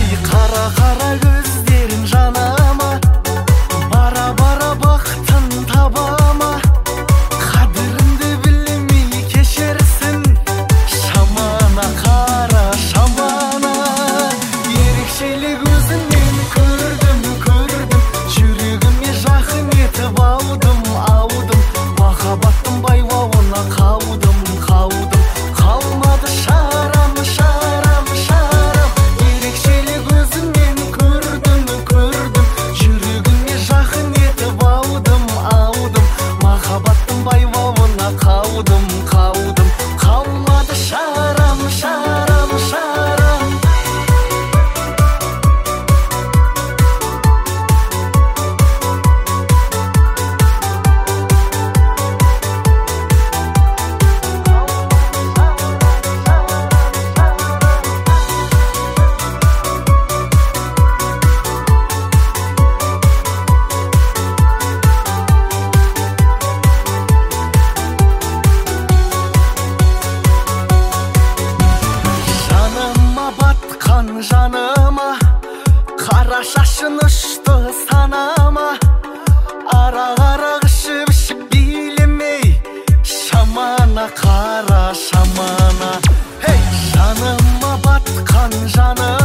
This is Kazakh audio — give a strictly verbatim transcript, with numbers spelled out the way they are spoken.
қара қара көздерің жанама, бара бара бақытын табама. Қадіріңді білмей кешерсің, шамана қара шамана. Ерекшелік өзіңнен көрдім, көрдім, жүрегіме жақын етіп алдым, алдым. Махаббаттың байлауына қалдым, қалдым, қалмады шарам, шарам, шарам. Ерекшелік өзіңнен көрдім, көрдім, жүрегіме жақын етіп алдым, алдым. Махаббаттың байлауына қалдым, қалдым, қалмады шарам, шарам, шарам. Жаныма батқан жаныма, қара шашын ұшты санама. Арақ-арақ ішіп ішіп билемей, шамана қара шамана. Hey! Жаныма батқан жаныма,